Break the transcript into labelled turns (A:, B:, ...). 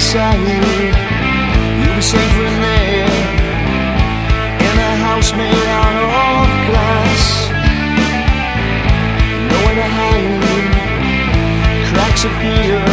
A: inside. You'll be safer in there, in a house made out of glass. Nowhere to hide, cracks appear